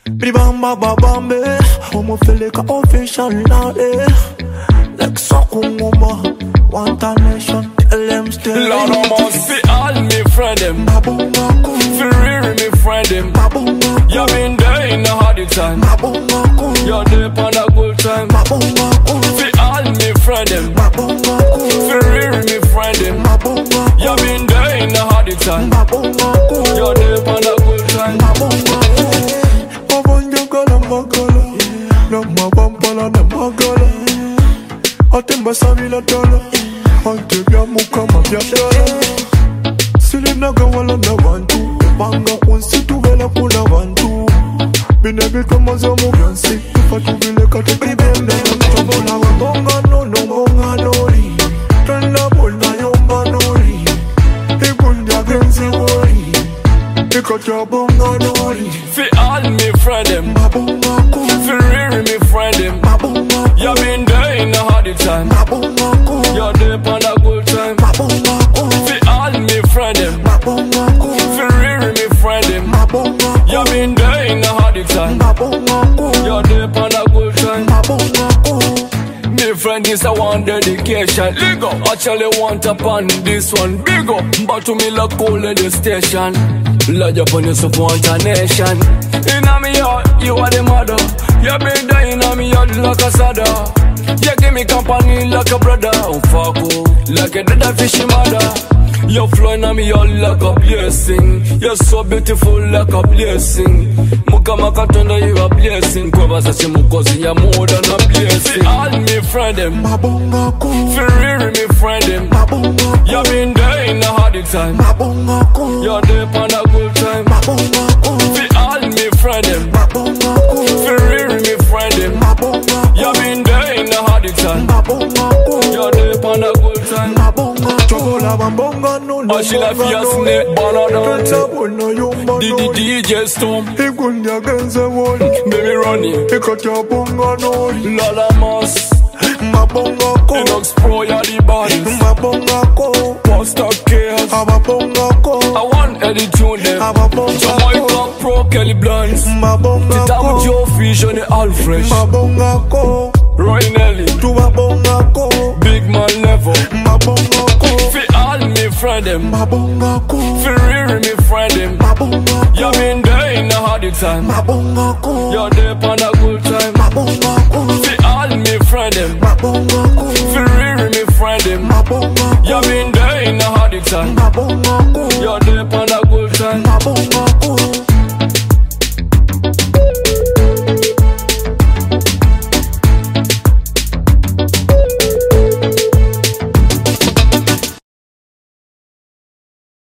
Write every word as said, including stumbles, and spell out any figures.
Bibamba babambe, I'ma feel like an official now, eh. Like Sokunguma, one time nation, tell them still. Lord, I must be all me friend them. Babungaku, Feel real me friend them. babungaku, You been there in a hard time. babungaku, You're there on a good time. babungaku, Feel all me friend them. babungaku, Feel real me friend them. babungaku, You been there in a hard time. babungaku, You're there on a good time. babungaku. Babunjagala magala, na mabampala na magala. Atemba savila dola, antebya mukama bya dola. Silina gawala na bantu, banga kunsitu vela kuna bantu. Bine bitoma za mugyansi, tufatu vile kate bibende. Chobola wabonga no no bonga nori, tanda bolna yomba nori. Ikunya genzi wori, ikacha bonga nori. Feel all me friend them. Babungaku, Feel real me friend them. babungaku, You been there in a hard time. babungaku, You're there on a good time. babungaku, Feel all me friend them. babungaku, Feel real me friend them. babungaku, You been there in a hard time. babungaku, You're there on a good time. babungaku. Me friend is a one dedication. Ligo, actually want upon this one. Big up, but to me look cool at the station. Lodge upon you support a nation. Inna me heart, you are the mother. You been there inna me heart like a sada. You give me company like a brother. Oh fuck oh, like a dead fishy mother. You flow inna me heart like a blessing. You're so beautiful like a blessing. Muka maka tunda you a blessing. Kwa sachi mukosi ya more than a blessing. All me friend them. Babungaku, Feel real me friend them. babungaku, You been there in a hard time. babungaku, You're there on a good time. babungaku, Feel all me friend them. babungaku, Feel real me friend them. babungaku, You been there in a hard time. babungaku, You're there on a good time. babungaku. Chobola babunga no no Oh, she like bonga fierce nori. neck, banana. Tanda bolna yomba The nori. D J Storm, Ikunya genzi wori, baby running. ikacha bonga nori. Lala Moss, Babungaku, Inox Pro, you're the baddest. babungaku, Poster Chaos, ababungaku, I want Eddie Tune them. ababungaku, Jamaica Pro, Kelly Blunts. Tita with babungaku, your vision, all fresh. babungaku, Roy Nelly, tubabungaku, big man level. babungaku, Feel all me friend them. babungaku, Feel real me friend them. babungaku, You been there in a hard time. babungaku, You're there on a good time. babungaku, Feel all me friend them. babungaku, Feel real me friend them. babungaku, You been there in a hard time. babungaku. You're there on a